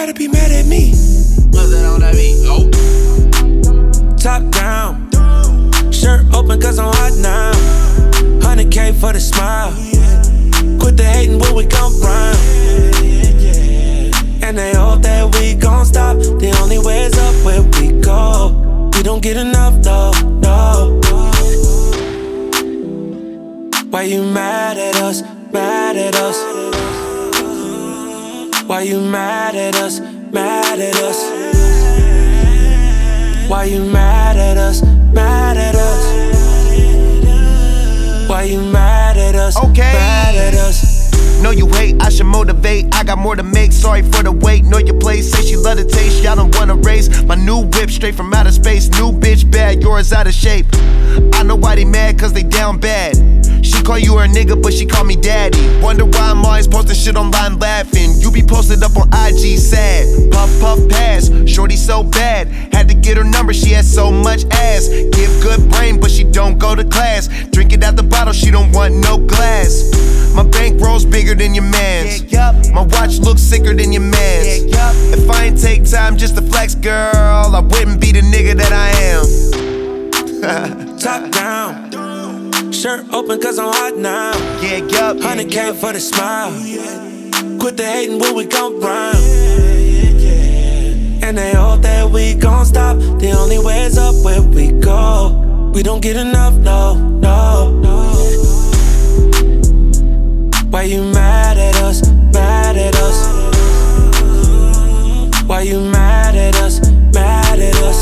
gotta be mad at me? What's that on that beat? Oh. Top down, shirt open cause I'm hot now. 100K for the smile. Quit the hating when we come round. And they hope that we gon' stop. The only way is up where we go. We don't get enough, no. Why you mad at us, mad at us? Why you mad at us, mad at us? Why you mad at us, mad at us? Why you mad at us, mad at us? Know you hate, I should motivate. I got more to make, sorry for the wait. Know your place, say she love the taste. Y'all don't wanna race. My new whip straight from outer space. New bitch bad, yours out of shape. I know why they mad, cause they down bad. She call you her nigga, but she call me daddy. Wonder why I'm always posting shit online laughing. You be posted up on IG sad. Puff, puff, pass, shorty so bad. Had to get her number, she has so much ass. Give good brain, but she don't go to class. Drink it out the bottle, she don't want no glass. My bankroll's bigger than your man's. My watch looks sicker than your man's. If I ain't take time just to flex, girl, I wouldn't be the nigga that I am. Top down, shirt open cause I'm hot now. 100K for the smile. Quit the hating when we come round. And they hope that we gon' stop. The only way is up where we go. We don't get enough, no. Why you mad at us, mad at us? Why you mad at us, mad at us?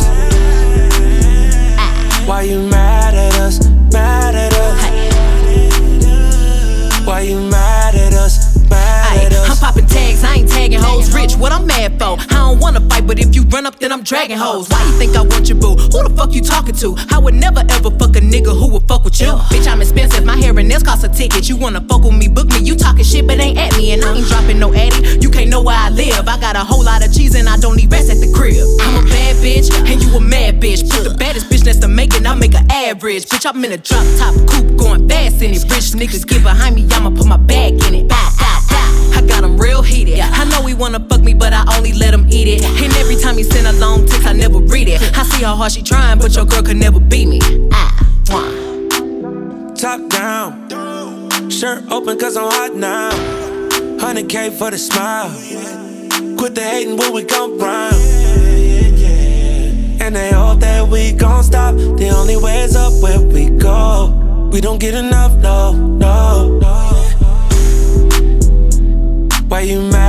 Why you mad at us, mad at us? Why you mad at us, mad at us? I'm popping tags, I ain't tagging hoes. Rich, what I'm mad for? I don't wanna fight, but if you run up, then I'm dragging hoes. Why you think I want your boo? Who the fuck you talking to? I would never ever fuck a nigga who would fuck with you. Bitch, I'm expensive, my hair and nails cost a ticket. You wanna fuck with me, book me. You talking shit, but ain't at me. And I ain't dropping no addy. You can't know where I live. I got a whole lot of cheese and I don't need rest at the crib. I'm a bad bitch, and you a mad bitch. Put the baddest bitch next to making, I'll make an average. Bitch, I'm in a drop top coupe, going fast in it. Rich niggas get behind me, I'ma put my bag in it. I got him real heated. I know he wanna fuck me, but I only let him eat it. And every time he send a long text, I never read it. I see how hard she trying, but your girl could never beat me. Top down, shirt open cause I'm hot now. 100K for the smile. Quit the hating when we come round. And they hope that we gon' stop. The only way is up where we go. We don't get enough, no. Why you mad